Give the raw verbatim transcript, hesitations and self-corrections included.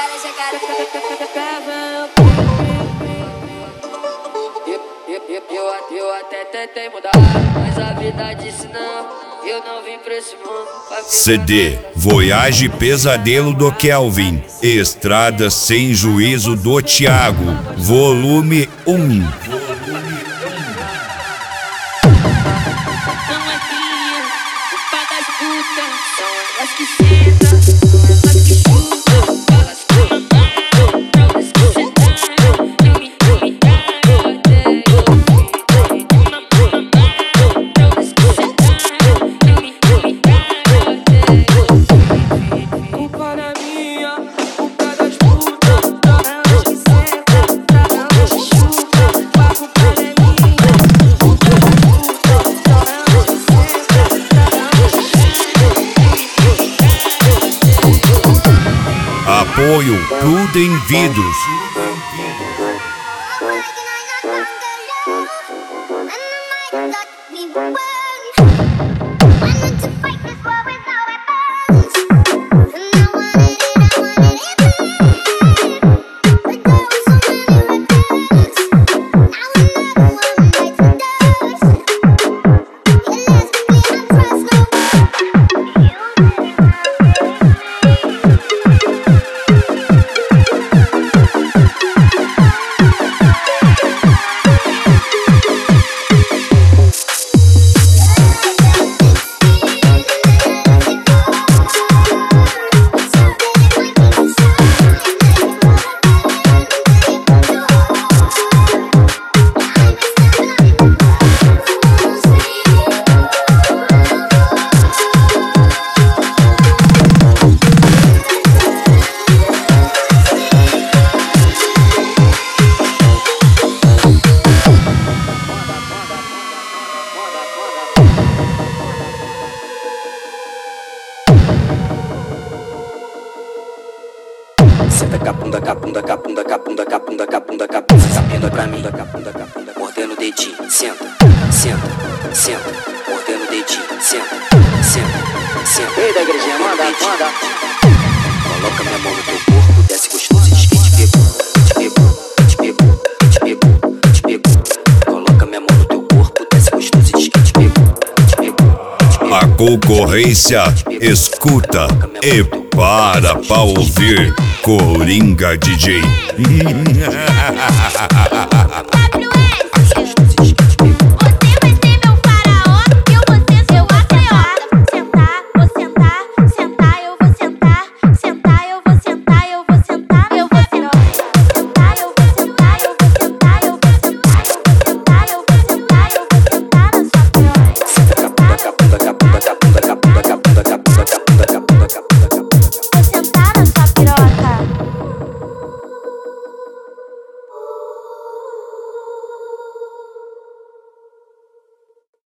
Eu, eu, eu, eu até tentei mudar, mas a vida disse não. Eu não vim pra esse mundo. C D Voyage Pesadelo do Kelvin, Estrada Sem Juízo do Thiago, volume um. Não é cria, o pai das putas são elas que sentam, elas que chutam, elas que mandam, elas que sentaram. Eu me humilharam até eu elas que sentaram. Eu me humilharam até eu culpa na minha, culpa das putas, elas que sentam, elas que chutam, a culpa é minha. Apoio Prudem Vidros. Senta capunda, capunda, capunda, capunda, capunda, capunda, capunda, capunda pra mim, capunda, capunda, mordendo o dedinho, senta, senta, senta, mordendo o dedinho, senta, senta, senta. Ei da igrejinha, manda, manda. Coloca minha mão no teu corpo, desce gostoso e diz que te pegou, te pegou, te pegou, te pegou, te pegou. Coloca minha mão no teu corpo, desce gostoso e diz que te pegou, te pegou, te pegou. A concorrência escuta e para pra ouvir Coringa D J. quatro S